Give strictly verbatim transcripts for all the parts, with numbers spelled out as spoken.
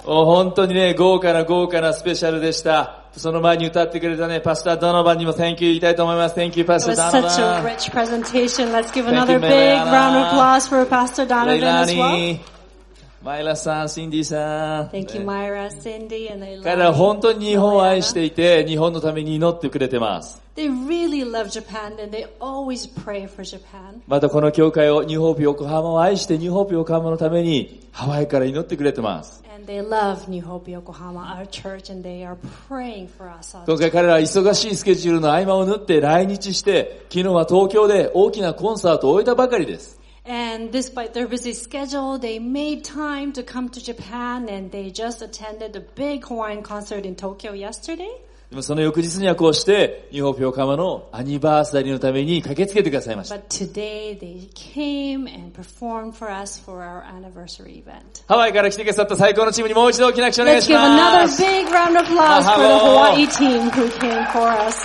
お本当にね、豪華な豪華なスペシャルでした。その前に歌ってくれたね、パスター・ドノバンにも Thank you 言いたいと思います。Thank you, Pastor Donovan. It was such a rich presentation. Let's give another big round of applause for Pastor Donovan as well. マイラさん、シンディさん。 Thank you, Myra, Cindy, and Leilani. 彼らは本当に日本を愛していて、日本のために祈ってくれてます。 They really love Japan and they always pray for Japan. またこの教会を、ニューホープ横浜を愛して、ニューホープ横浜のためにハワイから祈ってくれてます。 And they love New Hope Yokohama, our church, and they are praying for us. 今回彼らは忙しいスケジュールの合間を縫って来日して、昨日は東京で大きなコンサートを終えたばかりです。 And despite their busy schedule, they made time to come to Japan and they just attended a big Hawaiian concert in Tokyo yesterday. でもその翌日にはこうして、ニューホープ横浜のアニバーサリーのために駆けつけてくださいました。 But today they came and performed for us for our anniversary event. ハワイから来てくださった最高のチームにもう一度大きな拍手お願いします。 Let's give another big round of applause for the Hawaii team who came for us.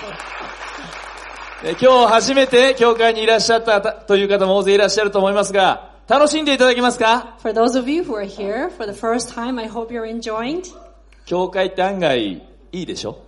今日初めて教会にいらっしゃったという方も大勢いらっしゃると思いますが、楽しんでいただけますか？ For those of you who are here for the first time, I hope you're enjoying. 教会って案外いいでしょ？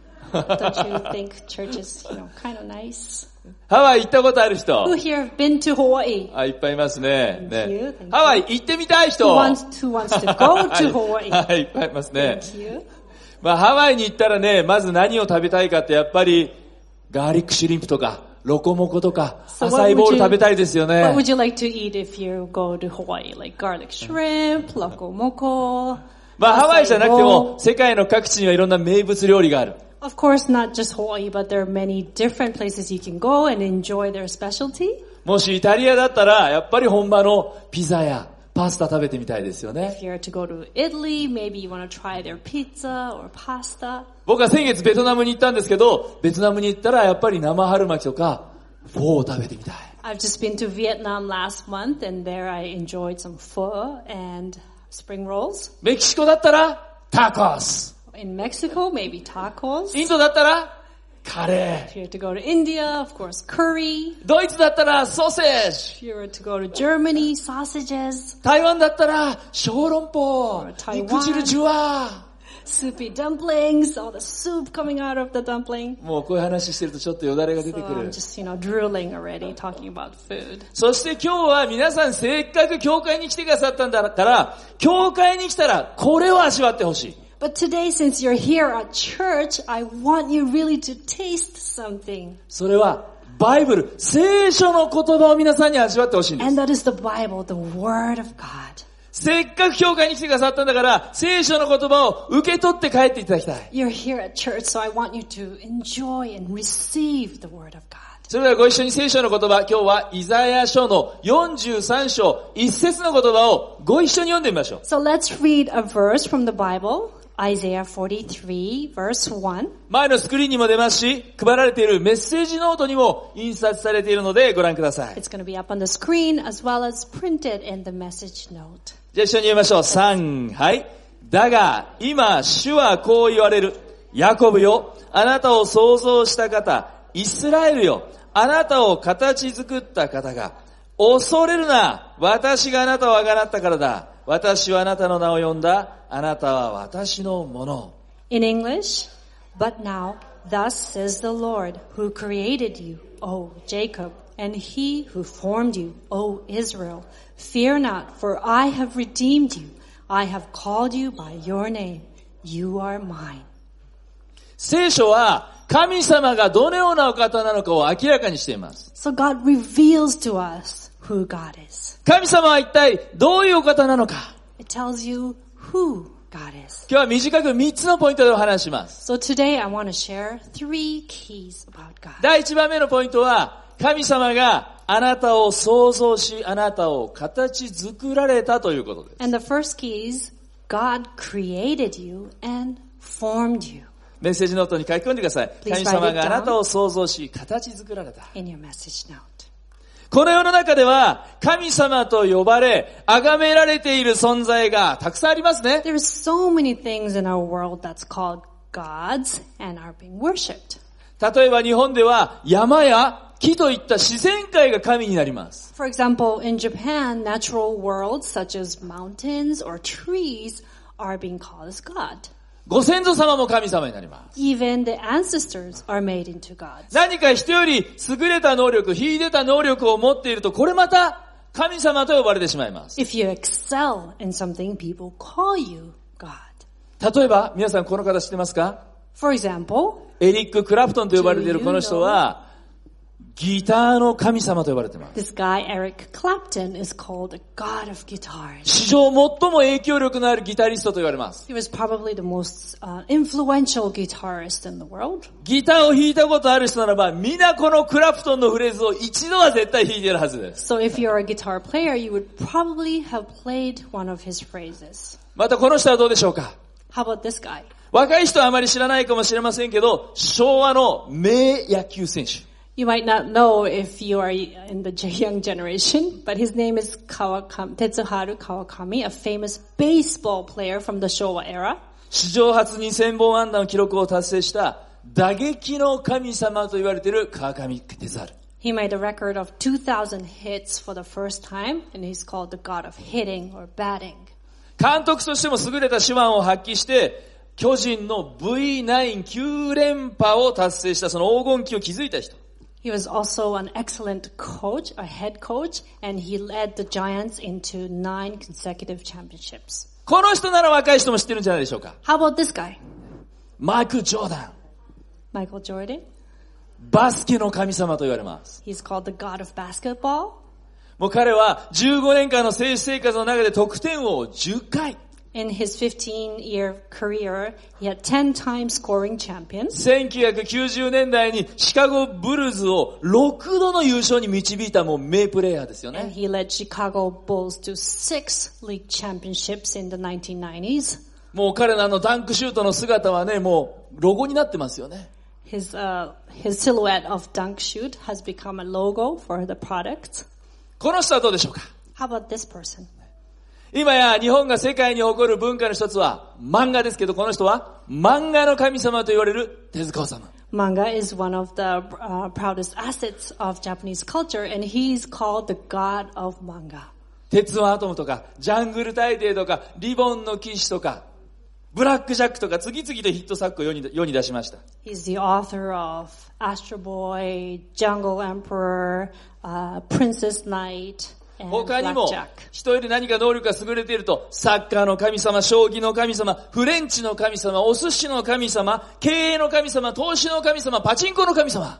Don't you think church is, you know, kind of nice? ハワイ行ったことある人？ Who here have been to Hawaii? あ、いっぱいいますね。 Thank you, ね thank you. ハワイ行ってみたい人？ Who wants, who wants to go to Hawaii? はい、いっぱいいますね。 Thank you. まあハワイに行ったらね、まず何を食べたいかってやっぱりガーリックシュリンプとかロコモコとか、アサイボール食べたいですよね。 What would you like to eat if you go to Hawaii? Like garlic shrimp, loco moco. まあハワイじゃなくても世界の各地にはいろんな名物料理がある。 Of course, not just Hawaii, but there are many different places you can go and enjoy their specialty. もしイタリアだったらやっぱり本場のピザやパスタ食べてみたいですよね。 If you're to go to Italy, maybe you want to try their pizza or pasta. 僕は先月ベトナムに行ったんですけど、ベトナムに行ったらやっぱり生春巻きとかフォーを食べてみたい。 I've just been to Vietnam last month and there I enjoyed some pho and spring rolls. メキシコだったらタコス。 In Mexico, maybe tacos. インドだったらカレ If you're to go to India, of course, curry. ー。ドイツだったらソーセー If ジ。 you were to go to Germany, sausages. 台湾だったら小籠包。 台湾肉汁ジュワー。 Soupy dumplings, all the soup coming out of the dumpling. もうこういう話してるとちょっとよだれが出 So てく I'm る。 just, you know, drooling already talking about food. そして今日は皆さんせっかく教会に来てくださったんだから、教会に来たらこれを味わってほしい。 But today, since you're here at church, I want you really to taste something. それはバイブル、聖書の言葉を皆さんに味わってほしいんです。 And that is the Bible, the Word of God. せっかく教会に来てくださったんだから、聖書の言葉を受け取って帰っていただきたい。 You're here at church, so I want you to enjoy and receive the Word of God. それではご一緒に聖書の言葉、今日はイザヤ書のよんじゅうさん章一節の言葉をご一緒に読んでみましょう。 So let's read a verse from the Bible, Isaiah forty-three, verse one. 前のスクリーンにも出ますし、配られているメッセージノートにも印刷されているのでご覧ください。 It's going to be up on the screen as well as printed in the message note. じゃあ一緒に読みましょう。さん、はい。だが、今、主はこう言われる。ヤコブよ、あなたを創造した方、イスラエルよ、あなたを形作った方が、恐れるな、私があなたをあがなったからだ。私はあなたの名を呼んだ。あなたは私のもの。 In English, but now, thus says the Lord, who created you, O Jacob, and he who formed you, O Israel. Fear not, for I have redeemed you. I have called you by your name. You are mine. 聖書は神様がどのようなお方なのかを明らかにしています。 So God reveals to us who God is. 神様は一体どういうお方なのか。 It tells you who God is. 今日は短くみっつのポイントでお話します。 So today I want to share three keys about God. 第一番目のポイントは、神様があなたを創造し、あなたを形作られたということです。 And the first key is God created you and formed you. メッセージノートに書き込んでください。神様があなたを創造し、形作られた。 In your message note. この世の中では神様と呼ばれ、崇められている存在がたくさんありますね。 There are so many things in our world that's called gods and are being worshipped. 例えば日本では山や木といった自然界が神になります。 For example, in Japan, natural worlds such as mountains or trees are being called as God. ご先祖様も神様になります。 Even the ancestors are made into gods. 何か人より優れた能力、秀でた能力を持っていると、これまた神様と呼ばれてしまいます。 If you excel in something, people call you God. 例えば、皆さんこの方知ってますか？ For example, エリック・クラプトンと呼ばれているこの人は、ギターの神様と呼ばれています。 this guy, Eric Clapton, is called the God of guitars. 史上最も影響力のあるギタリストと言われます。 He was probably the most uh, influential guitarist in the world. ギターを弾いたことある人ならば、皆このクラプトンのフレーズを一度は絶対弾いているはずです。 So if you're a guitar player, you would probably have played one of his phrases. またこの人はどうでしょうか？ How about this guy? 若い人はあまり知らないかもしれませんけど、昭和の名野球選手。 You might not know if you are in the young generation, but his name is Kawakami, Tetsuharu Kawakami, a famous baseball player from the Showa era. 史上初にせんぼん安打の記録を達成した打撃の神様と言われている川上哲治。 He made a record of two thousand hits for the first time, and he's called the god of hitting or batting. 監督としても優れた手腕を発揮して、巨人の ブイナインきゅう 連覇を達成したその黄金期を築いた人。 He was also an excellent coach, a head coach, and he led the Giants into nine consecutive championships. この人なら若い人も知ってるんじゃないでしょうか。 How about this guy? マイク・ジョーダン。 Michael Jordan. バスケの神様と言われます。 He's called the god of basketball. もう彼はじゅうごねんかんの選手生活の中で得点王じゅっかい。 In his fifteen-year career, he had ten times scoring champions. せんきゅうひゃくきゅうじゅうねんだいにシカゴブルズをろくどの優勝に導いたもう名プレイヤーですよ And ね。 he led Chicago Bulls to six league championships in the nineteen nineties. もう彼のあのダンクシュートの姿はね、もうロゴになってますよね。 His, uh, his silhouette of dunk shoot has become a logo for the product. この人はどうでしょうか。 How about this person? 今や日本が世界に誇る文化の一つは漫画ですけど、この人は漫画の神様と言われる手塚治虫。 Manga is one of the uh, proudest assets of Japanese culture, and he's called the god of manga. 鉄腕アトムとか、ジャングル大帝とか、リボンの騎士とか、ブラックジャックとか、次々とヒット作を世に、世に出しました。 He's the author of Astro Boy, Jungle Emperor, uh, Princess Knight, and 他にも Blackjack. 人より何か能力が優れていると、サッカーの神様、将棋の神様、フレンチの神様、お寿司の神様、経営の神様、投資の神様、パチンコの神様。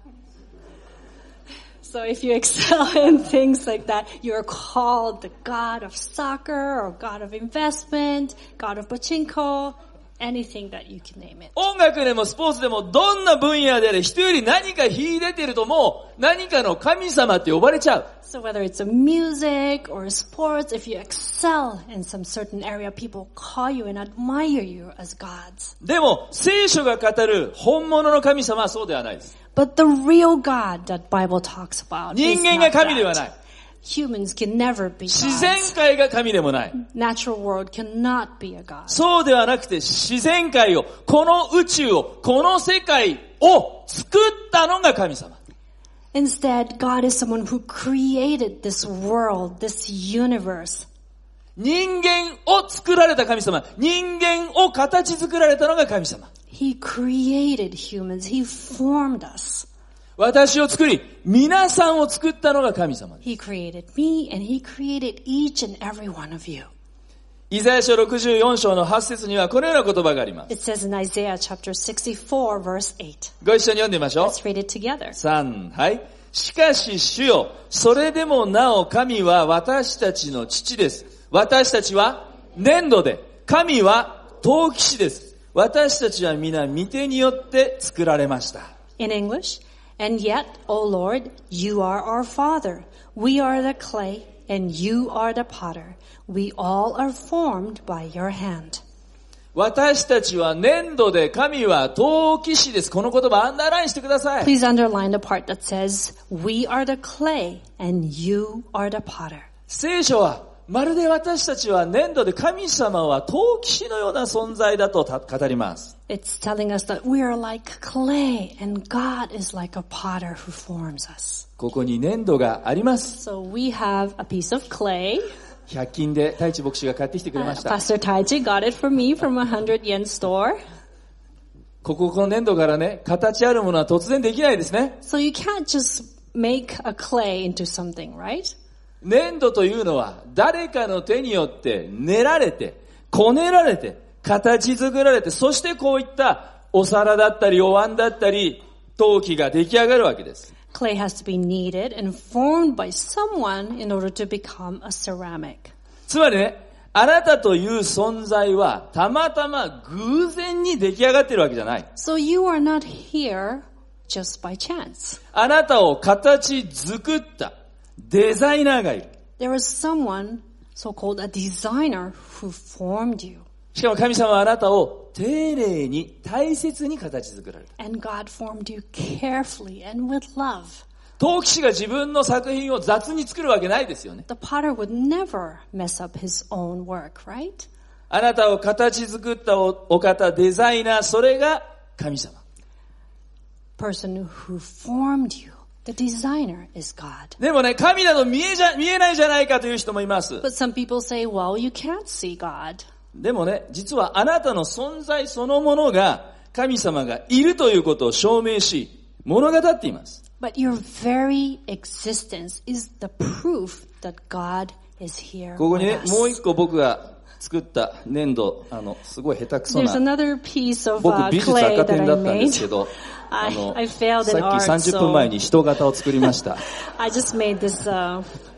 So if you excel in things like that, you're called the god of soccer or god of investment, god of pachinko, anything that you can name it. 音楽でもスポーツでもどんな分野であれ、人より何か秀でているともう何かの神様って呼ばれちゃう。 So whether it's a music or sports, if you excel in some certain area, people call you and admire you as gods. でも聖書が語る本物の神様はそうではないです。 But the real God that Bible talks about 人 is 間 not が神ではない。 that. Humans can never be 自然 gods. 界が神でもない。 Natural world cannot be a god. そうではなくて自然界を、この宇宙を、この世界を作ったのが神様。 Instead, God is someone who created this world, this universe. 人間を作られた神様。人間を形作られたのが神様。 He created humans. He formed us. 私を作り、皆さんを作ったのが神様です。 He created me and He created each and every one of you. イザヤ書ろくじゅうよん章のはち節にはこのような言葉があります。 It says in Isaiah chapter sixty-four verse eight. ご一緒に読んでみましょう。 Let's read it together. さん、はい。しかし主よ、それでもなお神は私たちの父です。私たちは粘土で、神は陶器師です。私たちは皆御手によって作られました。 In English, and yet, O Lord, you are our Father. We are the clay, and you are the potter. We all are formed by your hand. 私たちは粘土で、神は陶器師です。この言葉アンダーラインしてください。 Please underline the part that says, we are the clay, and you are the potter. 聖書はまるで私たちは粘土で、神様は陶器師のような存在だと語ります。 It's telling us that we are like clay, and God is like a potter who forms us. ここに粘土があります。 So we have a piece of clay. ひゃく均で太一牧師が買ってきてくれま Uh, した。 Pastor Taichi got it for me from a hundred yen store. こここの粘土からね、形あるものは突然できないですね。 So you can't just make a clay into something, right? 粘土というのは誰かの手によって練られて、こねられて、形作られて、そしてこういったお皿だったりお椀だったり陶器が出来上がるわけです。 Clay has to be kneaded and formed by someone in order to become a ceramic. つまりね、あなたという存在はたまたま偶然に出来上がっているわけじゃない。 So you are not here just by chance. あなたを形作ったデザイナーがいる。 There is someone, so-called a designer, who formed you. しかも神様はあなたを丁寧に大切に形作られた。 And God formed you carefully and with love. 陶器師が自分の作品を雑に作るわけないですよね。 The potter would never mess up his own work, right? あなたを形作ったお、お方、デザイナー、それが神様。 Person who formed you, the designer, is God. でもね、神など見えじゃ、見えないじゃないかという人もいます。 But some people say, well, you can't see God. でもね、実はあなたの存在そのものが神様がいるということを証明し、物語っています。 But your very existence is the proof that God is here ここに with ね、 us. もう一個僕が作った粘土、あの、すごい下手くそ There's な。 another piece of 僕 uh, 美術 clay 赤 that 点 I だったんですけ made. ど、あ I, の、 I failed さ in っき art, さんじゅっぷんまえ so に人型を作りました。 I just made this uh,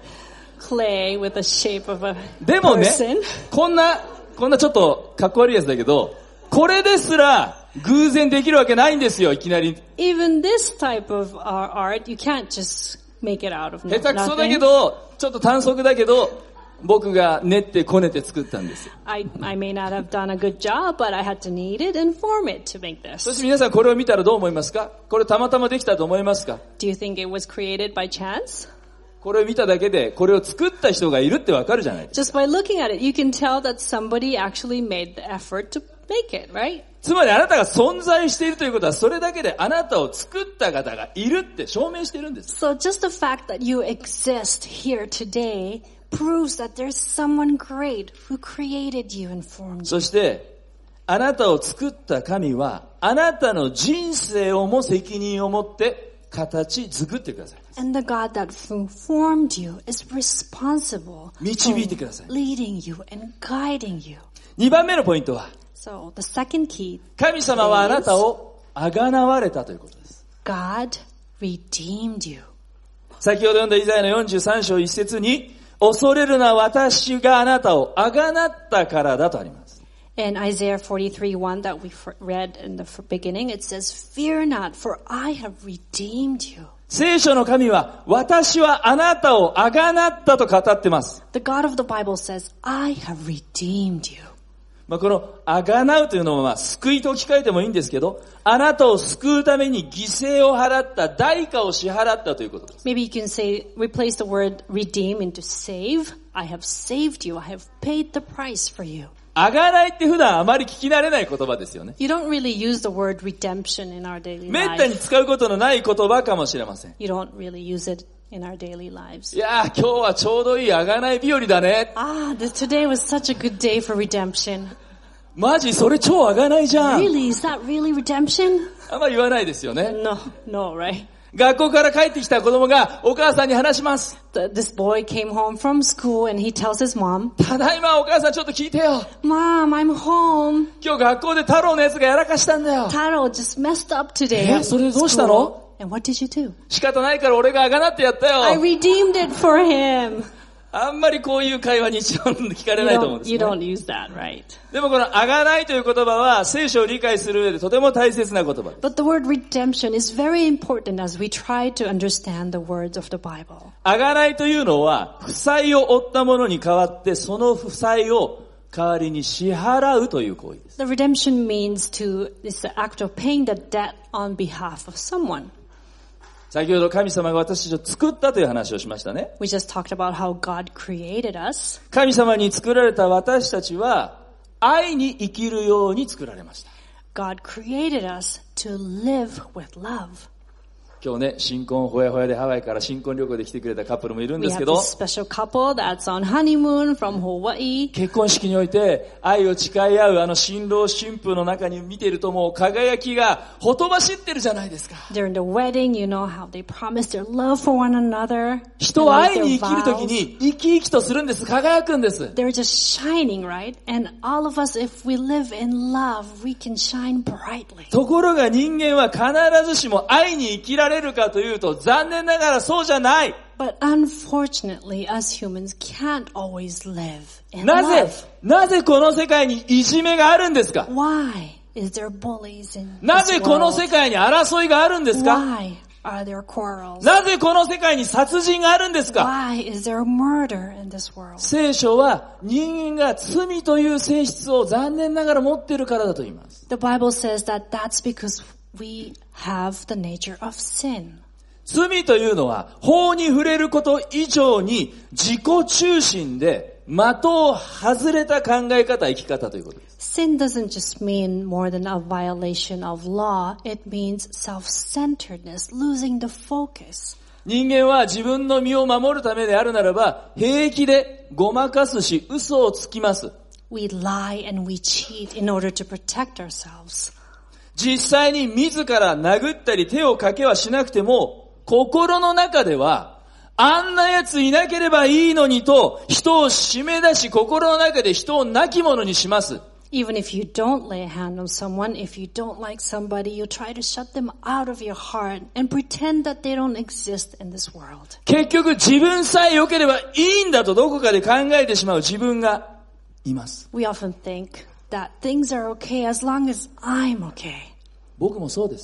clay with the shape of a でもね person.、 こんな、こんなちょっとかっこ悪いやつだけど、これですら偶然できるわけないんですよ、いきなり。 Even this type of uh, art, you can't just make it out of no- 下手くそだけ nothing. ど、ちょっと短足だけど、僕が練ってこねて作ったんですよ。 I, I may not have done a good job, but I had to knead it and form it to make そし this. て皆さんこれを見たらどう思いますか？これたまたまできたと思いますか？ Do you think it was created by chance? これを見ただけで、これを作った人がいるってわかるじゃないですか。 Just by looking at it, you can tell that somebody actually made the effort to make it, right? つまりあなたが存在しているということは、それだけであなたを作った方がいるって証明しているんです。 So just the fact that you exist here today proves that there's someone great who created you and formed you. そして、あなたを作った神は、あなたの人生をも責任を持って形作ってください。 And the God that formed you is responsible 導いてください。 for leading you and guiding you. 二番目のポイントは、 So the second key, 神様はあなたをあがなわれたということです。 God redeemed you. 先ほど読んだイザヤのよんじゅうさん章一節に、恐れるな私があなたをあがなったからだとあります。 In Isaiah forty-three one that we read in the beginning, it says, Fear not, for I have redeemed you. 聖書の神は、私はあなたをあがなったと語ってます。 The God of the Bible says, I have redeemed you. まあ、この、あがなうというのは、まあ、救いと置き換えてもいいんですけど、あなたを救うために犠牲を払った、代価を支払ったということです。 Maybe you can say, replace the word redeem into save. I have saved you. I have paid the price for you. あがないって普段あまり聞き慣れない言葉ですよね。 You don't really use the word redemption in our daily めったに life. 使うことのない言葉かもしれません。 You don't really use it in our daily lives. いやー、今日はちょうどいいあがない日和だね。 Ah, this, today was such a good day for redemption. マジそれ超あがないじゃん。 Really? Is that really redemption? あんま言わないですよね。 No, no, right? 学校から帰ってきた子供がお母さんに話します。 The, this boy came home from school and he tells his mom, ただいまお母さんちょっと聞いてよ。 Mom, I'm home. 今日学校で太郎のやつがやらかしたんだよ。 Taro just messed up today え、 at それどうしたの？ school. And what did you do? 仕方ないから俺があがなってやったよ。 I redeemed it for him. あんまりこういう会話日常聞かれ You ないと思うん don't, です you ね。 don't use that, right? でもこのあがないという言葉は聖書を理解する上でとても大切な言葉です。 But the word redemption is very important as we try to understand the words of the Bible. あがないというのは負債を負ったものに代わってその負債を代わりに支払うという行為です。 The redemption means to, it's the act of paying the debt on behalf of someone. 先ほど神様が私たちを作ったという話をしましたね。 We just talked about how God created us. 神様に作られた私たちは愛に生きるように作られました。 God created us to live with love. 今日ね、新婚ほやほやでハワイから新婚旅行で来てくれたカップルもいるん We ですけ have ど、 this special couple that's on honeymoon from Hawaii. 結婚式において愛を誓い合うあの新郎新婦の中に見ているともう輝きがほとばしってるじゃないですか。 During the wedding, you know how they promise their love for one another. 人は They 愛 make に their 生きるとき vows. に生き生きとするんです。輝くんです。 They're just shining, right? And all of us, if we live in love, we can shine brightly. ところが人間は必ずしも愛に生きられるかというと残念ながらそうじゃない。 But unfortunately, us humans can't always live in な love. ぜ、なぜこの世界にいじめがあるんですか？ Why is there bullies in な this ぜこの world? 世界に争いがあるんですか？ Why are there quarrels? なぜこの世界に殺人があるんですか？ Why is there murder in this world? 聖書は人間が罪という性質を残念ながら持っているからだと言います。 The Bible says that that's because we have the nature of sin. 罪というのは法に触れること以上に自己中心で的を外れた考え方、生き方ということです。 Sin doesn't just mean more than a violation of law. It means self-centeredness, losing the focus. 人間は自分の身を守るためであるならば平気でごまかすし嘘をつきます。 We lie and we cheat in order to protect ourselves. 実際に自ら殴ったり手をかけはしなくても心の中ではあんな奴いなければいいのにと人を締め出し心の中で人を亡き者にします。 Even if you don't lay a hand on someone, if you don't like somebody, you try to shut them out of your heart and pretend that they don't exist in this world. 結局自分さえ良ければいいんだとどこかで考えてしまう自分がいます。 We often think that things are okay as long as I'm okay. 僕もそうです。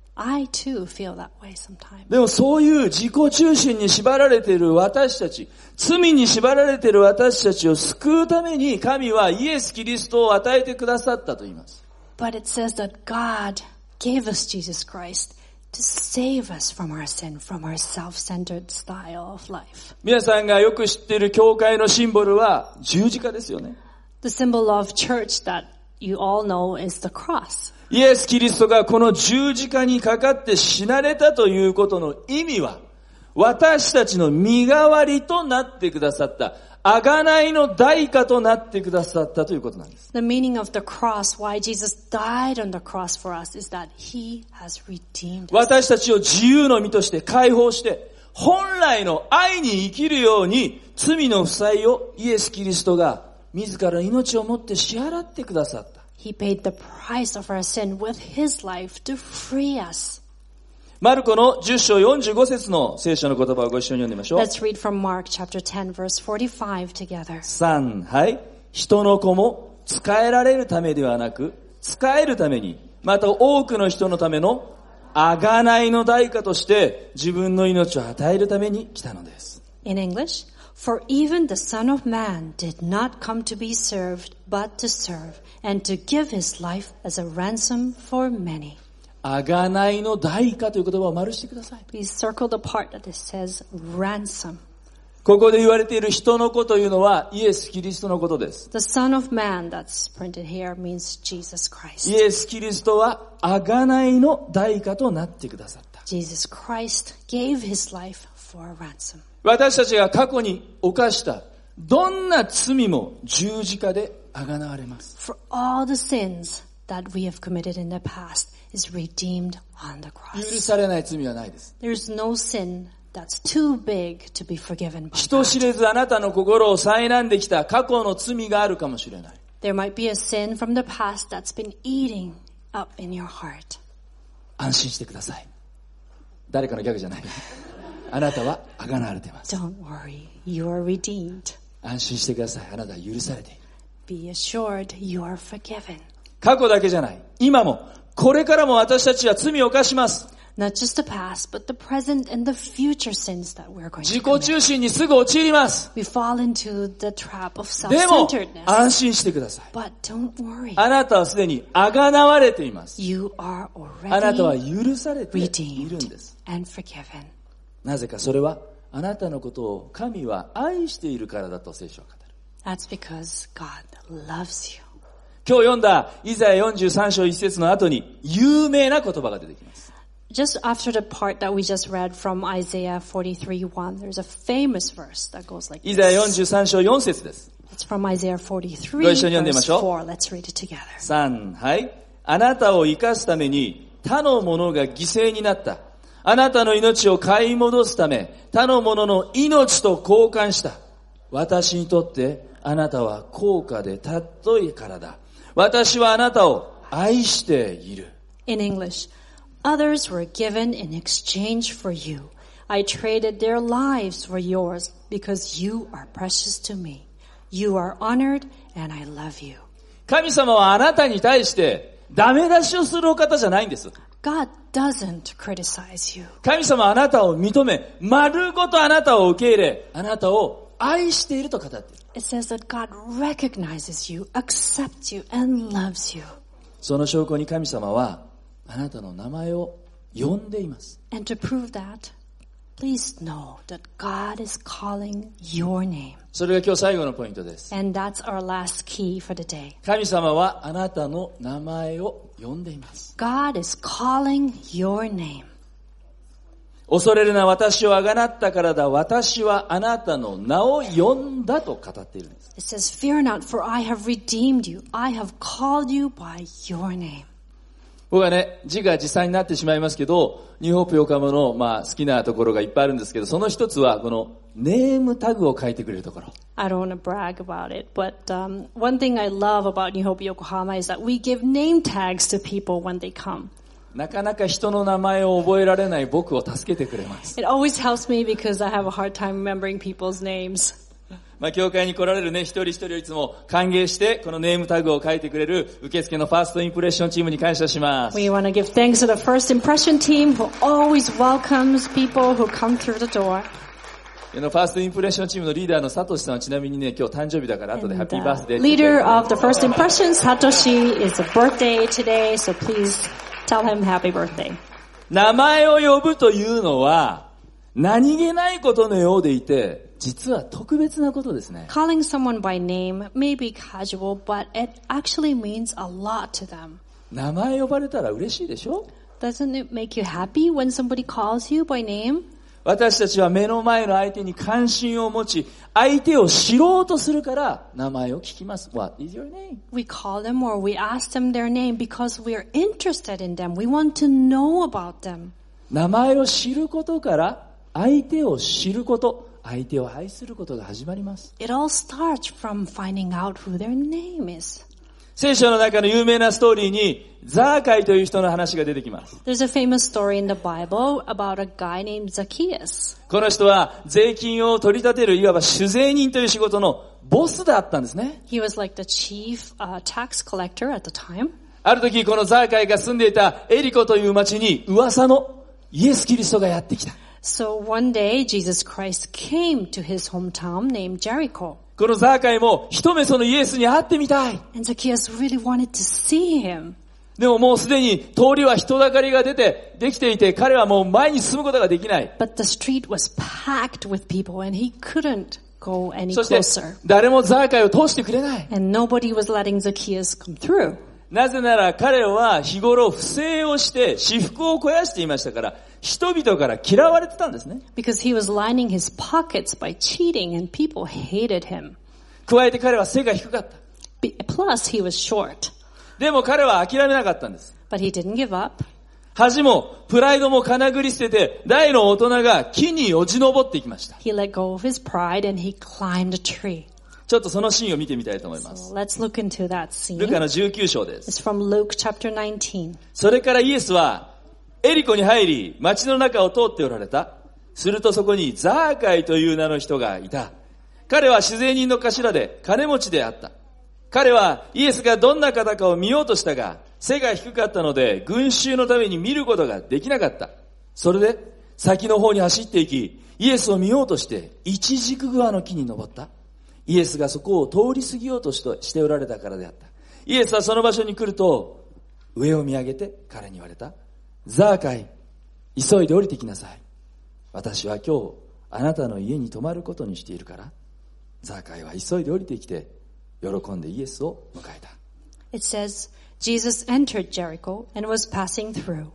I too feel that way sometimes. でもそういう自己中心に縛られている私たち、罪に縛られている私たちを救うために神はイエス・キリストを与えてくださったと言います。 But it says that God gave us Jesus Christ to save us from our sin, from our self-centered style of life. 皆さんがよく知っている教会のシンボルは十字架ですよね。 The symbol of church that you all know is the cross. イエス・キリストがこの十字架にかかって死なれたということの意味は、私たちの身代わりとなってくださった、贖いの代価となってくださったということなんです。 The meaning of the cross, why Jesus died on the cross for us, is that He has redeemed us. 私たちを自由の身として解放して、本来の愛に生きるように罪の負債をイエス・キリストが自ら命をもって支払ってくださった。 He paid the price of our sin with His life to free us. マルコのじゅっ章よんじゅうご節の聖書の言葉をご一緒に読んでみましょう。 Let's read from Mark chapter ten verse forty-five together. さん、はい。人の子も使えられるためではなく、使えるために、また多くの人のための贖いの代価として自分の命を与えるために来たのです。 In English, for even the Son of Man did not come to be served, but to serve, and to give his life as a ransom for many. 贖いの代価という言葉を丸してください。 Please circle the part that it says ransom. ここで言われている人の子というのはイエス・キリストのことです。 The Son of Man that's printed here means Jesus Christ. イエス・キリストは贖いの代価となってくださった。 Jesus Christ gave his life for a ransom. 私たちが過去に犯したどんな罪も十字架で贖われます。 For all the sins that we have committed in the past is redeemed on the 許 cross. されない罪はないです。 There's no sin that's too big to be forgiven by 人 God. 知れずあなたの心を苛んできた過去の罪があるかもしれない。 There might be a sin from the past that's been eating up in your heart. 安心してください。誰かのギャグじゃない。あなたは贖われています。 Don't worry, you are redeemed. 安心してください。あなたは許されている。 Be assured you are forgiven. 過去だけじゃない。今も、これからも私たちは罪を犯します。 Not just the past, but the present and the future sins that we're going 自 to 己 commit. 中心にすぐ陥ります。 We fall into the trap of でも、 self-centeredness. 安心してください。 But don't worry. あなたはすでに贖われています。 You are あなたは already 許されているんで redeemed す。 and forgiven. なぜかそれは、あなたのことを神は愛しているからだと聖書は語る。 That's because God loves you. 今日読んだイザヤよんじゅうさん章いち節の後に有名な言葉が出てきます。 just after the part that we just read from Isaiah forty-three one, there's a famous verse that goes like イザヤよん this. じゅうさん章よん節です。 It's from Isaiah forty-three, ご一緒に読んでみましょう。 verse four. Let's read it together. さん、はい。あなたを生かすために他の者が犠牲になった。あなたの命を買い戻すため他の者の命と交換した。私にとってあなたは高価で尊いからだ。私はあなたを愛している。 In English, others were given in exchange for you. I traded their lives for yours because you are precious to me. You are honored and I love you. 神様はあなたに対してダメ出しをするお方じゃないんです。 God doesn't criticize you. 神様はあなたを認め、丸ごとあなたを受け入れ、あなたを愛していると語っている。 It says that God recognizes you, accepts you, and loves you. その証拠に神様はあなたの名前を呼んでいます。 And to prove that, please know that God is calling your name. それが今日最後のポイントです。 And that's our last key for the day. 神様はあなたの名前を呼んでいます。 God is calling your name. 恐れるな、私をあがなったからだ。私はあなたの名を呼んだと語っているんです。 It says, Fear not, for I have redeemed you. I have called you by your name. 僕はね、字が実際になってしまいますけど、ニューホープ横浜の、まあ、好きなところがいっぱいあるんですけど、その一つはこのネームタグを書いてくれるところ。 I don't want to brag about it, but um, one thing I love about New Hope Yokohama is that we give name tags to people when they come. なかなか人の名前を覚えられない僕を助けてくれます。 It always helps me because I have a hard time remembering people's names. まあ、教会に来られるね、一人一人をいつも歓迎して、このネームタグを書いてくれる受付のファーストインプレッションチームに感謝します。 We want to give thanks to the first impression team who always welcomes people who come through the door. ファーストインプレッションチームのリーダーのサトシさんはちなみにね、今日誕生日だから後でハッピーバースデーって言って。 Leader of the first impression, Satoshi, is a birthday today, so please tell him happy birthday. 名前を呼ぶというのは、何気ないことのようでいて、実は特別なことですね。 Calling someone by name may be casual, but it actually means a lot to them. 名前呼ばれたら嬉しいでしょ? Doesn't it make you happy when somebody calls you by name? 私たちは目の前の相手に関心を持ち、相手を知ろうとするから名前を聞きます。What is your name? We call them or we ask them their name because we are interested in them. We want to know about them. 名前を知ることから相手を知ること、相手を愛することが始まります。 It all starts from finding out who their name is. 聖書の中の有名なストーリーにザーカイという人の話が出てきます。 There's a famous story in the Bible about a guy named Zacchaeus. この人は税金を取り立てるいわば酒税人という仕事のボスだったんですね。 He was like the chief uh, tax collector at the time. ある時このザーカイが住んでいたエリコという町に噂のイエス・キリストがやってきた。 So one day Jesus Christ came to his hometown named Jericho. このザーカイも一目そのイエスに会ってみたい。 And Zacchaeus really wanted to see him. でももうすでに通りは人だかりが出て、できていて、彼はもう前に進むことができない。 But the street was packed with people and he couldn't go any そして closer. 誰もザーカイを通してくれない。 And nobody was letting Zacchaeus come through. なぜなら彼は日頃不正をして私腹を肥やしていましたから、人々から嫌われてたんですね。 Because he was lining his pockets by cheating and people hated him. 加えて彼は背が低かった。 Plus he was short. でも彼は諦めなかったんです。 But he didn't give up. 恥もプライドもかなぐり捨てて、大の大人が木によじ登っていきました。 He let go of his pride and he climbed a tree. ちょっとそのシーンを見てみたいと思います。 So let's look into that scene. ルカのじゅうきゅう章です。 It's from Luke chapter nineteen. それからイエスはエリコに入り、町の中を通っておられた。するとそこにザーカイという名の人がいた。彼は酒税人の頭で金持ちであった。彼はイエスがどんな方かを見ようとしたが、背が低かったので群衆のために見ることができなかった。それで先の方に走っていき、イエスを見ようとして一軸グアの木に登った。イエスがそこを通り過ぎようとしておられたからであった。イエスはその場所に来ると、上を見上げて彼に言われた。ザーカイ、急いで降りてきなさい。私は今日あなたの家に泊まることにしているから。ザーカイは急いで降りてきて、喜んでイエスを迎えた。 It says, Jesus entered Jericho and was passing through.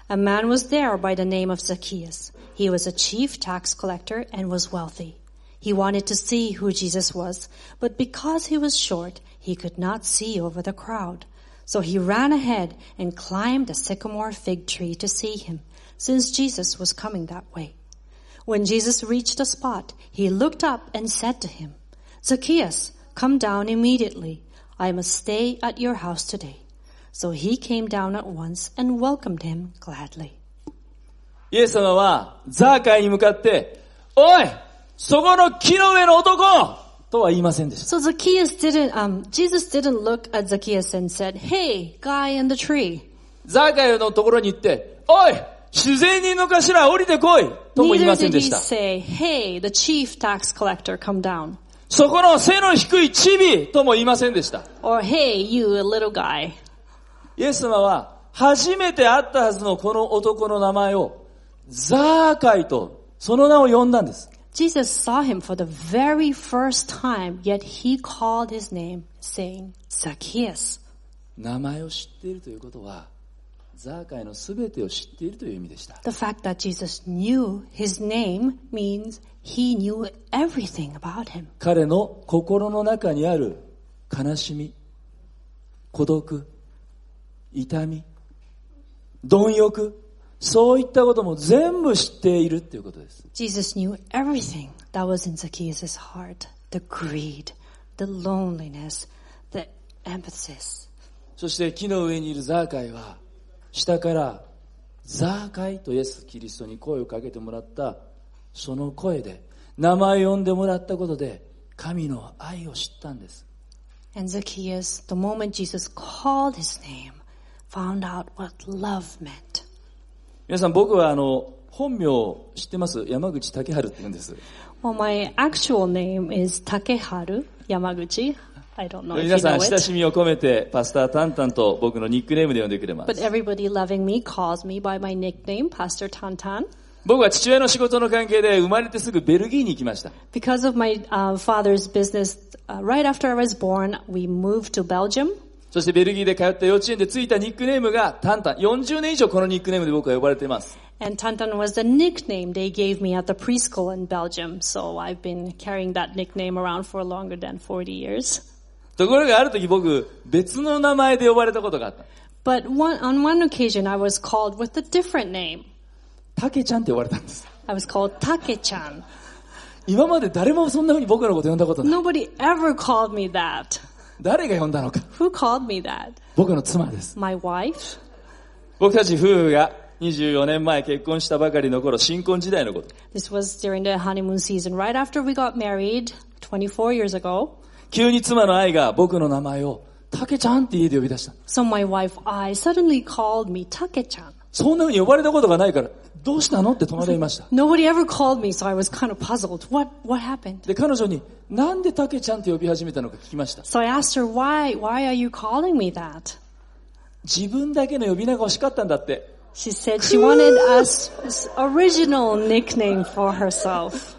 A man was there by the name of Zacchaeus. He was a chief tax collector and was wealthy. He wanted to see who Jesus was, but because he was short, he could not see over the crowd. So he ran ahead and climbed a sycamore fig tree to see him, since Jesus was coming that way. When Jesus reached the spot, he looked up and said to him, Zacchaeus, come down immediately. I must stay at your house today. So he came down at once and welcomed him gladly. イエス様はザーカイに向かって、おい、そこの木の上の男とは言いませんでした。 So Zacchaeus didn't, um, Jesus didn't look at Zacchaeus and said, Hey, guy in the tree. ザーカイのところに行って、おい、主税人の頭降りてこいとも言いま Neither せん did で he した。 say, Hey, the chief tax collector, come down. そこの背の低いチビとも言いませんでした。 Or, Hey, you, a little guy. イエス様は初めて会ったはずのこの男の名前をザーカイとその名を呼んだんです。 Jesus saw him for the very first time, yet he called his name, saying, Zacchaeus. 名前を知っているということは、ザーカイのすべてを知っているという意味でした。 The fact that Jesus knew his name means he knew everything about him. 彼の心の中にある悲しみ、孤独、痛み、貪欲、そういったことも全部知っているということです。 Jesus knew everything that was in Zacchaeus' heart. The greed, the loneliness, the emphasis. そして木の上にいるザーカイは、下からザーカイとイエス・キリストに声をかけてもらったその声で、名前を呼んでもらったことで、神の愛を知ったんです。 And Zacchaeus, the moment Jesus called his name, found out what love meant. 皆さん、僕はあの本名知ってます？山口武春って言うんです。 Well, my actual name is Takeharu Yamaguchi. I don't know if you 皆さ know ん親 it. しみを込めてパスタータンタンと僕のニックネームで呼んでくれま But す。 everybody loving me calls me by my nickname, Pastor Tantan. 僕は父親の仕事の関係で生まれてすぐベルギーに行きました。 Because of my uh, father's business, uh, right after I was born, we moved to Belgium. そしてベルギーで通った幼稚園でついたニックネームがタンタン。よんじゅうねん以上このニックネームで僕は呼ばれています。 And Tantan was the nickname they gave me at the preschool in Belgium. So I've been carrying that nickname around for longer than forty years. ところがある時僕別の名前で呼ばれたことがあった。 But one, on one occasion, I was called with a different name. タケちゃんって呼ばれたんです。 I was called Take-chan. 今まで誰もそんな風に僕のこと呼んだことない。 Nobody ever called me that. 誰が呼んだのか。 Who called me that? 僕の妻です。 My wife? 僕たち夫婦がにじゅうよねんまえ結婚したばかりの頃、新婚時代のこと。 This was during the honeymoon season, right after we got married twenty-four years ago. 急に妻の愛が僕の名前をタケちゃんって家で呼び出した。 So my wife, I, suddenly called me Take-chan. そんな風に呼ばれたことがないから、どうしたのって戸惑いました。 Nobody ever called me, so I was kind of puzzled. What, what happened? で、彼女になんでタケちゃんって呼び始めたのか聞きました。 So I asked her, why, why are you calling me that? 自分だけの呼び名が欲しかったんだって。 She said she wanted a s- original nickname for herself.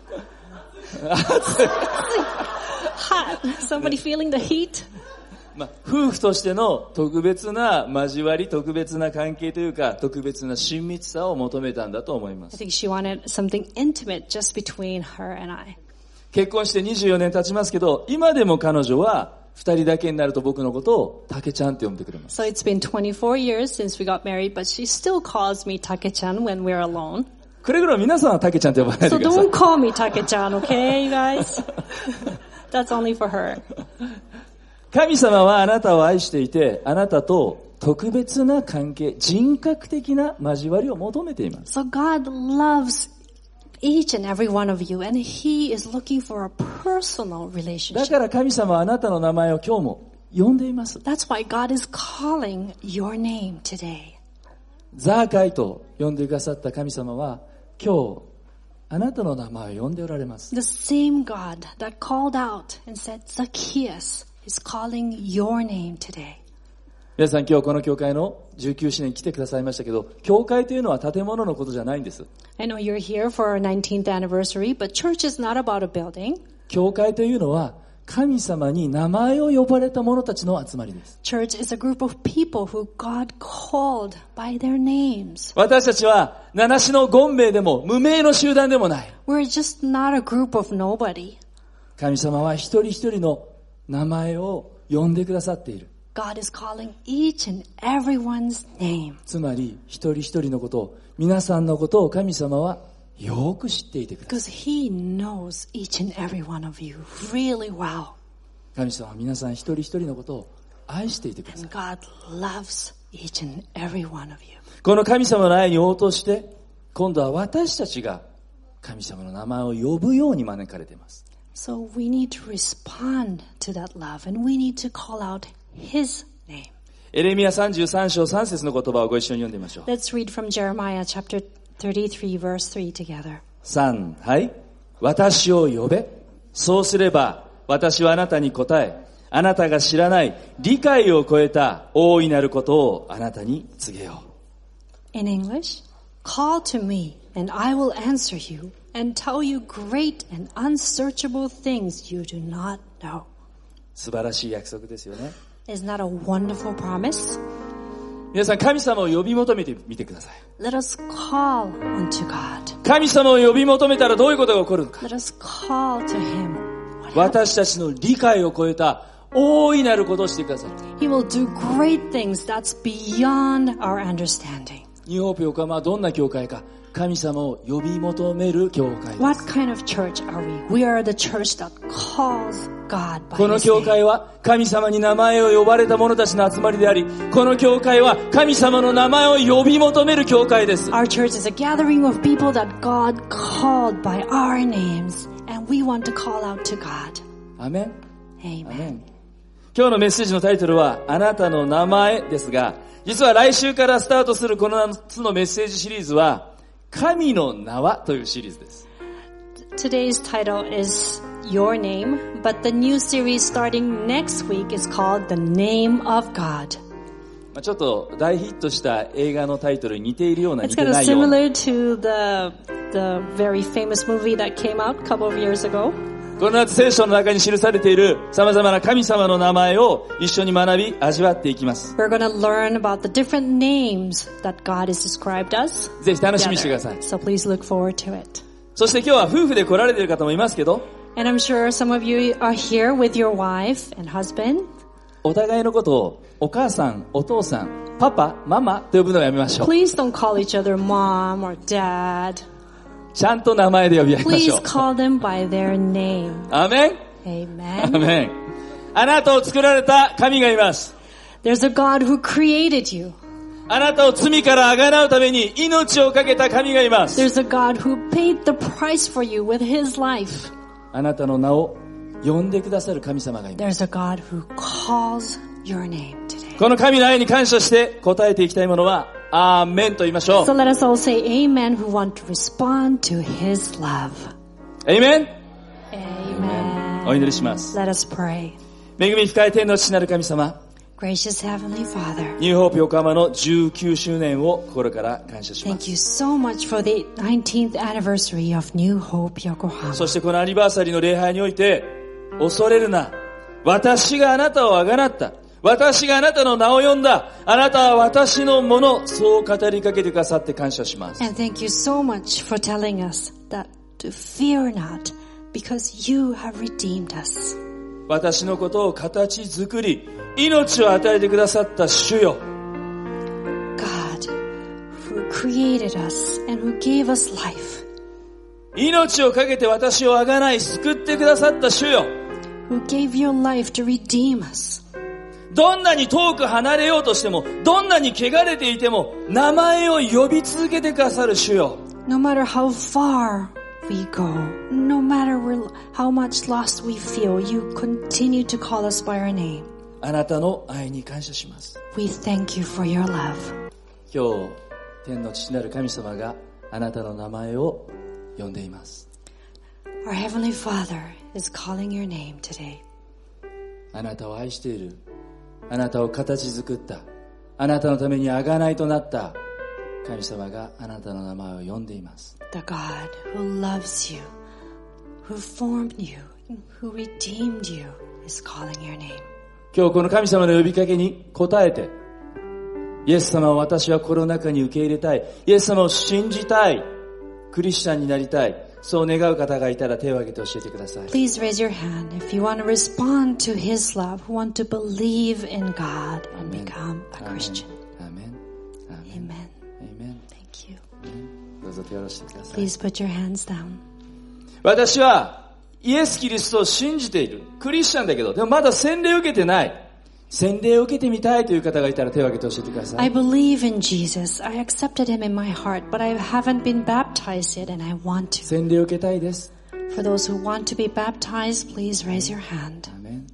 Hot. Somebody feeling the heat? まあ、夫婦としての特別な交わり、特別な関係というか、特別な親密さを求めたんだと思いま I す。 think she wanted something intimate just between her and I. 結婚してにじゅうよねん経ちますけど、今でも彼女は二人だけになると僕のことをタケちゃんって呼んでくれます。 So it's been twenty-four years since we got married, but she still calls me Take-chan when we're alone. くれぐれも皆さんはタケちゃんって呼ばないで So ください。 don't call me Take-chan, okay, you guys? That's only for her. 神様はあなたを愛していて、あなたと特別な関係、人格的な交わりを求めています。 So God loves each and every one of you, and He is looking for a personal だ relationship. から神様はあなたの名前を今日も呼んでいます。 That's why God is calling your name today. ザーカイと呼んでくださった神様は今日あなたの名前を呼んでおられます。 The same God that called out and said, Zacchaeus, is calling your name today. 皆さん今日この教会のじゅうきゅうしゅうねん来てくださいましたけど、教会というのは建物のことじゃないんです。 I know you're here for our nineteenth anniversary, but church is not about a building. 教会というのは神様に名前を呼ばれた者たちの集まりです。 Church is a group of people who God called by their names. 私たちは名無しの権名でも無名の集団でもない。 We're just not a group of nobody. 神様は一人一人の名前を呼んでくださっている。 God is calling each and everyone's name. つまり一人一人のことを、皆さんのことを神様はよく知っていてください。 Because He knows each and every one of you really well. 神様は皆さん一人一人のことを愛していてください。 And God loves each and every one of you. この神様の愛に応答して、今度は私たちが神様の名前を呼ぶように招かれています。 So we need to respond to that love and we need to call out His name. エレミヤさんじゅうさん章さん節の言葉をご一緒に読んでみましょう。 Let's read from Jeremiah chapter thirty-three verse three together. さん、はい。私を呼べ。そうすれば私はあなたに答え、あなたが知らない理解を超えた大いなることをあなたに告げよう。In English, call to me and I will answer you and tell you great and unsearchable things you do not know. 素晴らしい約束ですよね。 Isn't that a wonderful promise? 皆さん、神様を呼び求めてみてください。 Let us call unto God. 神様を呼び求めたらどういうことが起こるのか。 Let us call to Him. 私たちの理解を超えた大いなることをしてください。 He will do great things that's beyond our understanding. ニューホープ横浜はどんな教会か。神様を呼び求める教会です。 What kind of church are we? We are the church that calls God by His name. この教会は神様に名前を呼ばれた者たちの集まりであり、この教会は神様の名前を呼び求める教会です。 Our church is a gathering of people that God called by our names, and we want to call out to God. アメン。 Amen. アメン。今日のメッセージのタイトルは、あなたの名前ですが、実は来週からスタートするこの夏のメッセージシリーズは、神の名はというシリーズです。 Today's title is Your Name, but the new series starting next week is called The Name of God. まあちょっと大ヒットした映画のタイトルに似ているような似 It's て kind of ないような。 similar to the the very famous movie that came out a couple of years ago. この夏聖書の中に記されている様々な神様の名前を一緒に学び味わっていきます。 We're going to learn about the different names that God has described us. ぜひ楽しみにしてください。 So please look forward to it. そして今日は夫婦で来られている方もいますけど、 And I'm sure some of you are here with your wife and husband. お互いのことをお母さん、お父さん、パパ、ママと呼ぶのをやめましょう。 Please don't call each other mom or dad. ちゃんと名前で呼び合いまし Please ょう。 call them by their name. アーメン。 Amen. アーメン。あなたを作られた神がいます。 There's a God who created you. あなたを罪からあがなうために命をかけた神がいます。 There's a God who paid the price for you with His life. あなたの名を呼んでくださる神様がいます。 There's a God who calls your name today. この神の愛に感謝して答えていきたいものは、アーメンと言いましょう。 So let us all say amen who want to respond to His love. アーメン。 Amen. お祈りします。 Let us pray. 恵み深い天の父なる神様、 Gracious Heavenly Father, ニューホープ横浜のじゅうきゅうしゅうねんを心から感謝しま thank す。 you so much for the nineteenth anniversary of New Hope Yokohama. そしてこのアニバーサリーの礼拝において、恐れるな。私があなたをあがなった。私があなたの名を呼んだ。あなたは私のもの。そう語りかけてくださって感謝します。 And thank you so much for telling us that to fear not because you have redeemed us. 私のことを形作り、命を与えてくださった主よ。 God, who created us and who gave us life, 命をかけて私をあがない救ってくださった主よ。 who gave your life to redeem us. どんなに遠く離れようとしても、どんなに汚れていても、名前を呼び続けてくださる主よ。 No matter how far we go, no matter how much lost we feel, you continue to call us by our name. あなたの愛に感謝します。 We thank you for your love. 今日、天の父なる神様があなたの名前を呼んでいます。 Our Heavenly Father is calling your name today. あなたを愛している。あなたを形作った。あなたのために贖いとなった神様があなたの名前を呼んでいます。 The God who loves you, who formed you who redeemed you is calling your name. 今日この神様の呼びかけに応えて、イエス様を私はこの中に受け入れたい。イエス様を信じたい。クリスチャンになりたい。そう願う方がいたら手を挙げて教えてください。 Please raise your hand if you want to respond to His love, who want to believe in God and become a Christian. Amen. Amen. Amen. Thank you. どうぞ手を下ろしてください。 Please put your hands down. 私はイエス・キリストを信じている。クリスチャンだけど、でもまだ洗礼を受けてない。洗礼を受けてみたいという方がいたら手を挙げて教えてください。 I believe in Jesus. I accepted Him in my heart, but I haven't been baptized yet and I want to. 洗礼を受けたいです。 For those who want to be baptized, please raise your hand. Amen.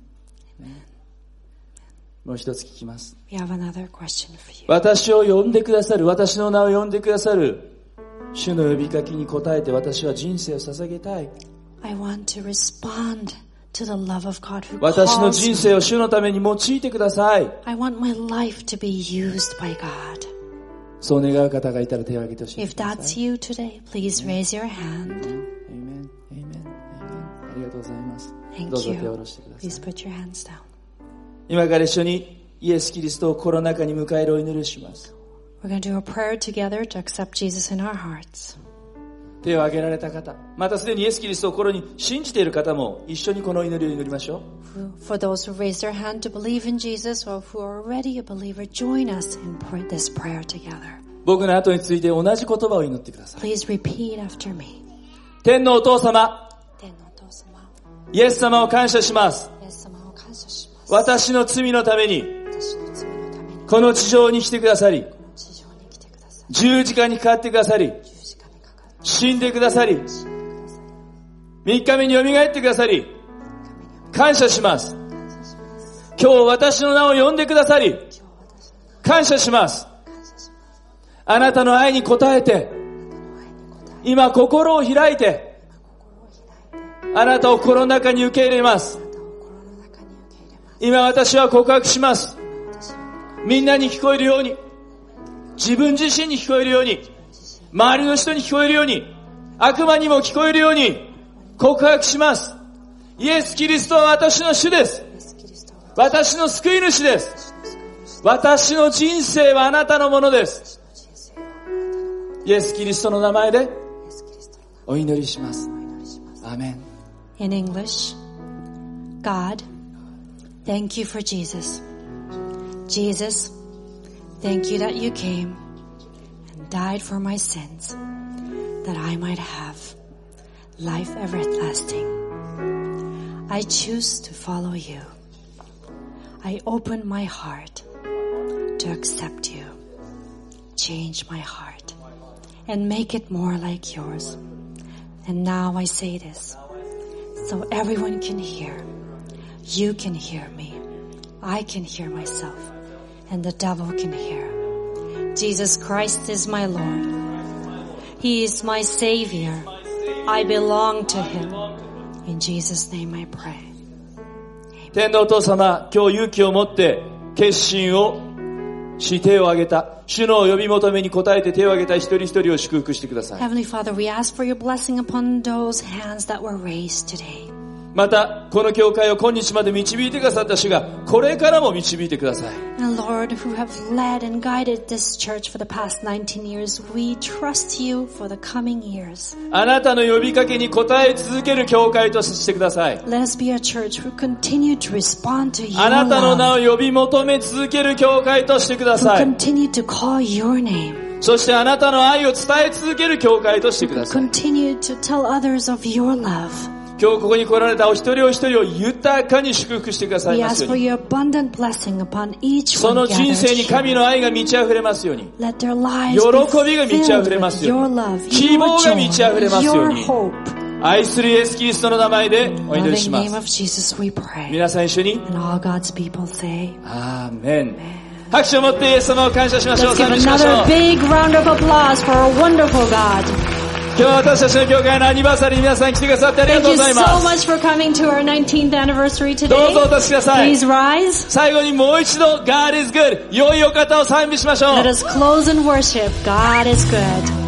もう一つ聞きます。 We have another question for you. 私を呼んでくださる、私の名を呼んでくださる、主の呼びかけに応えて私は人生を捧げたい。 I want to respond to the love of God who 私の calls 人 me. 生を主のために用いてください。 I want my life to be used by God. そう願う方がいたら手を挙げてほしい。 If that's you today, please raise your hand. Amen. Amen. Amen. ありがとうございます。 Thank どうぞ手を下 you. ろしてください。 Please put your hands down. 今から一緒にイエス・キリストを心の中に迎えるお祈りをします。 We're going to do a prayer together to accept Jesus in our hearts. 手を挙げられた方、またすでにイエス・キリストを心に信じている方も一緒にこの祈りを祈りましょう。 For those who raise their hand to believe in Jesus or who are already a believer, join us in pray- this prayer together. 僕の後について同じ言葉を祈ってください。 Please repeat after me. 天のお父様、 天のお父様、 イエス様を感謝します。 イエス様を感謝します。 私の罪のために私の罪のためにこの地上に来てくださり、 この地上に来てください。 十字架にかかってくださり、 十字架にかかって死んでくださり、 死んでください。 三日目によみがえってくださり、 神に感謝します。 感謝します。 今日私の名を呼んでくださり、 今日私の感謝します。 感謝します。 あなたの愛に応えて、 あなたの愛に応え今心を開いて、 今心を開いて、 あなたを心の中に受け入れます。 あなたを心の中に受け入れます。 今私は告白します。 私はみんなに聞こえるように、自分自身に聞こえるように、周りの人に聞こえるように、悪魔にも聞こえるように告白します。イエス・キリストは私の主です。 イエスキリストは私の救い主です。 私の救い主です。 私の人生はあなたのものです。 私の人生はあなたのものイエス・キリストの名前でイエスキリストのお祈りします。 お祈りします。 アーメン。 In English, God, thank you for Jesus. Jesus, thank you that you came and died for my sins, that I might have life everlasting. I choose to follow you. I open my heart to accept you. Change my heart and make it more like yours. And now I say this, so everyone can hear. You can hear me. I can hear myself. And the devil can hear. Jesus Christ is my Lord. He is my Savior. I belong to Him. In Jesus' name I pray. 天のお父様、今日勇気を持って決心をし手を挙げた、主の呼び求めに応えて手を挙げた一人一人を祝福してください。 Heavenly Father, we ask for your blessing upon those hands that were raised today. また、この教会を今日まで導いてくださった主が、これからも導いてください。 And Lord, who have led and guided this church for the past nineteen years, we trust you for the coming years. あなたの呼びかけに応え続ける教会としてください。 Let us be a church who continue to respond to your あなたの名を love, 呼び求め続ける教会としてくだ who さい。 continue to call your name, そしてあなたの愛を伝え続ける教会としてく who ださい。 continue to tell others of your love. 今日ここに来られたお一人お一人を豊かに祝福してください We ます ask よ for うに。 your abundant blessing upon each そ one の人 gathered 生に神 here. の愛が満ち溢れますように。 Let their lives 喜びが be 満ち filled 溢れます with よう your に。 love, 希 your 望が満ち溢れますよう joy, に。 your hope. 愛するイエス・キリストの名前でお祈り In し the ま name す。 of Jesus we pray. 皆さん一緒に And all God's people say, アーメン。拍手を持ってイエス様を感謝しましょう。 let's 賛 give 美しましょう。 another big round of applause for a wonderful God. 今日は私たちの教会のアニバーサリー皆さん来てくださってありが Thank とう you ござい so ます。 much for coming to our nineteenth anniversary どうぞお today. 立ちください。 Please rise. 最後にもう一度 God is good。良いお方を賛美しましょう。 Let us close and worship. God is good.